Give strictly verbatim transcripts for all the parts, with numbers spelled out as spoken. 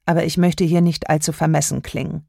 Aber ich möchte hier nicht allzu vermessen klingen.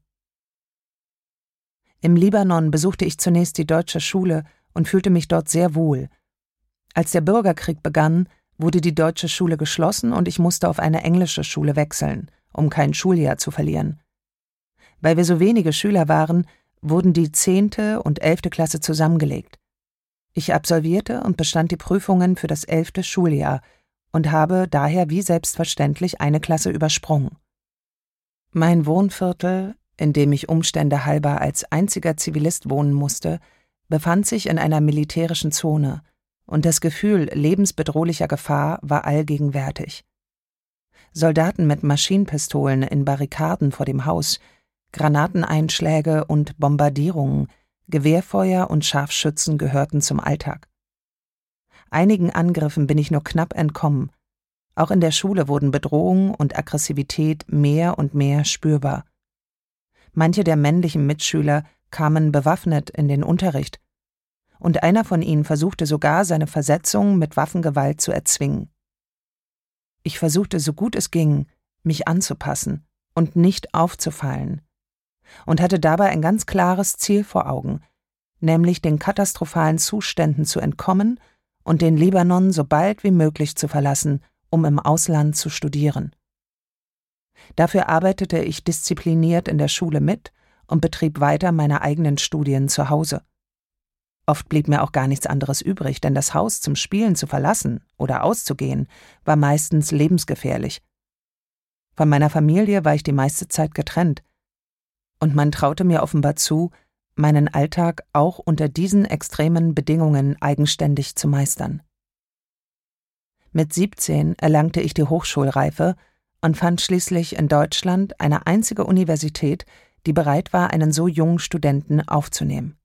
Im Libanon besuchte ich zunächst die deutsche Schule und fühlte mich dort sehr wohl. Als der Bürgerkrieg begann, wurde die deutsche Schule geschlossen und ich musste auf eine englische Schule wechseln, um kein Schuljahr zu verlieren. Weil wir so wenige Schüler waren, wurden die zehnte und elfte Klasse zusammengelegt. Ich absolvierte und bestand die Prüfungen für das elfte Schuljahr und habe daher wie selbstverständlich eine Klasse übersprungen. Mein Wohnviertel, in dem ich Umstände halber als einziger Zivilist wohnen musste, befand sich in einer militärischen Zone, und das Gefühl lebensbedrohlicher Gefahr war allgegenwärtig. Soldaten mit Maschinenpistolen in Barrikaden vor dem Haus, Granateneinschläge und Bombardierungen, Gewehrfeuer und Scharfschützen gehörten zum Alltag. Einigen Angriffen bin ich nur knapp entkommen. Auch in der Schule wurden Bedrohung und Aggressivität mehr und mehr spürbar. Manche der männlichen Mitschüler kamen bewaffnet in den Unterricht, und einer von ihnen versuchte sogar, seine Versetzung mit Waffengewalt zu erzwingen. Ich versuchte, so gut es ging, mich anzupassen und nicht aufzufallen, und hatte dabei ein ganz klares Ziel vor Augen, nämlich den katastrophalen Zuständen zu entkommen und den Libanon so bald wie möglich zu verlassen, um im Ausland zu studieren. Dafür arbeitete ich diszipliniert in der Schule mit und betrieb weiter meine eigenen Studien zu Hause. Oft blieb mir auch gar nichts anderes übrig, denn das Haus zum Spielen zu verlassen oder auszugehen, war meistens lebensgefährlich. Von meiner Familie war ich die meiste Zeit getrennt, und man traute mir offenbar zu, meinen Alltag auch unter diesen extremen Bedingungen eigenständig zu meistern. Mit siebzehn erlangte ich die Hochschulreife und fand schließlich in Deutschland eine einzige Universität, die bereit war, einen so jungen Studenten aufzunehmen.